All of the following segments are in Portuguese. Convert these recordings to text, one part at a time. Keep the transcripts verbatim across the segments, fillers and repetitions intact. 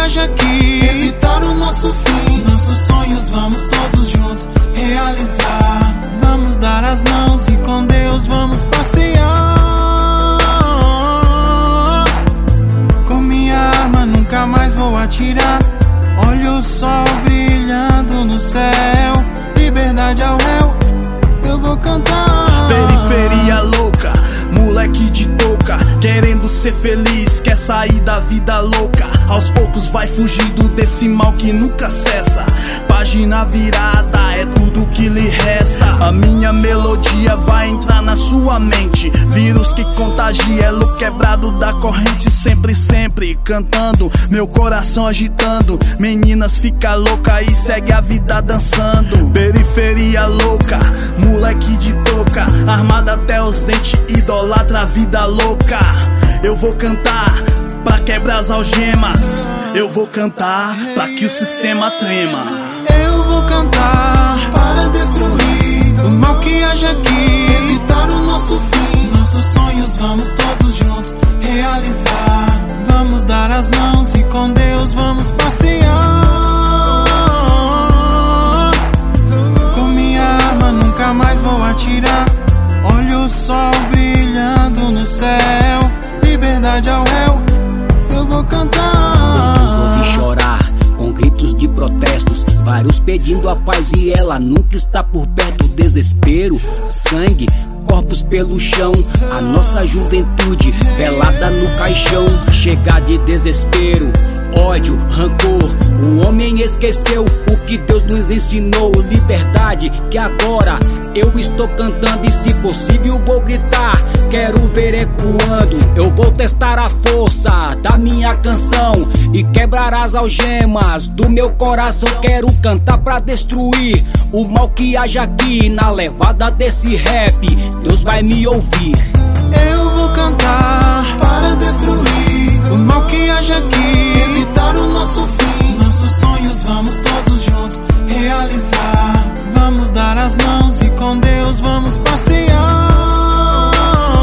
haja aqui, evitar o nosso fim. Nossos sonhos vamos todos juntos realizar. Vamos dar as mãos e com Deus vamos passear. Com minha arma nunca mais vou atirar. Olha o sol brilhando no céu. Liberdade ao réu, eu vou cantar. Periferia louca, moleque de touca, querendo ser feliz, quer sair da vida louca. Aos poucos vai fugindo desse mal que nunca cessa. Página virada é tudo que lhe resta. A minha melodia vai entrar na sua mente. Vírus que contagia, elo quebrado da corrente. Sempre, sempre cantando, meu coração agitando. Meninas fica louca e segue a vida dançando. Periferia louca, moleque de touca, armada até os dentes, idolatra a vida louca. Eu vou cantar pra quebrar as algemas. Eu vou cantar pra que o sistema trema. Eu vou cantar para destruir o mal que haja aqui, evitar o nosso fim. Nossos sonhos vamos todos juntos realizar. Vamos dar as mãos e com Deus vamos passear. Com minha arma nunca mais vou atirar. Olha o sol brilhando no céu. Liberdade ao réu, eu vou cantar. Quantos ouvi chorar com gritos de protestos, vários pedindo a paz e ela nunca está por perto. Desespero, sangue, corpos pelo chão. A nossa juventude velada no caixão. Chega de desespero, ódio, rancor. O homem esqueceu o que Deus nos ensinou. Liberdade que agora eu estou cantando e se possível vou gritar. Quero ver ecoando. Eu vou testar a força da minha canção e quebrar as algemas do meu coração. Quero cantar pra destruir o mal que haja aqui. Na levada desse rap, Deus vai me ouvir. Eu vou cantar para destruir o mal que haja aqui, evitar o nosso fim. Nossos sonhos vamos todos juntos realizar. Vamos dar as mãos e com Deus vamos passear.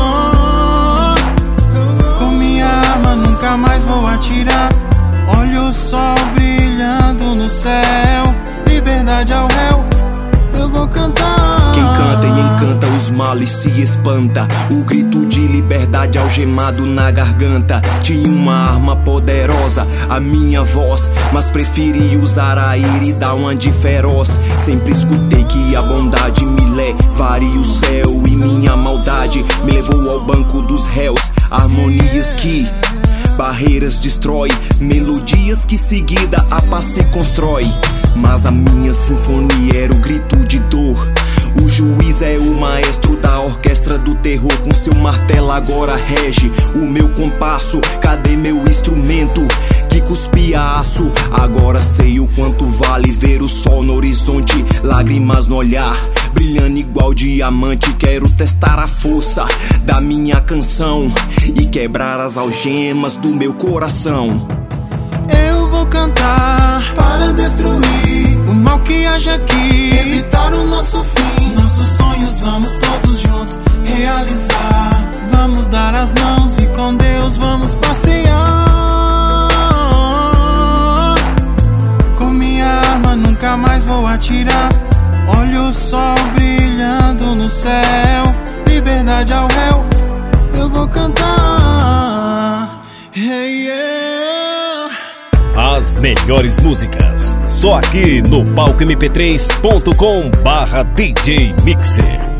Com minha arma nunca mais vou atirar. Olha o sol brilhando no céu. Liberdade ao réu, eu vou cantar. Quem canta e encanta os males se espanta. O grito de liberdade algemado na garganta. Tinha uma arma poderosa, a minha voz, mas preferi usar a ira e dar uma de feroz. Sempre escutei que a bondade me levaria o céu e minha maldade me levou ao banco dos réus. Harmonias que barreiras destrói, melodias que seguida a paz se constrói. Mas a minha sinfonia era o grito de dor. O juiz é o maestro da orquestra do terror. Com seu martelo agora rege o meu compasso. Cadê meu instrumento que cuspia aço? Agora sei o quanto vale ver o sol no horizonte, lágrimas no olhar, brilhando igual diamante. Quero testar a força da minha canção e quebrar as algemas do meu coração. Eu vou cantar para destruir o mal que haja aqui, evitar o nosso fim. Nossos sonhos vamos todos juntos realizar. Vamos dar as mãos e com Deus vamos passear. Com minha arma nunca mais vou atirar. Olha o sol brilhando no céu. Liberdade ao réu, eu vou cantar. Hey, yeah. As melhores músicas, só aqui no palco m p três ponto com barra D J Mixer.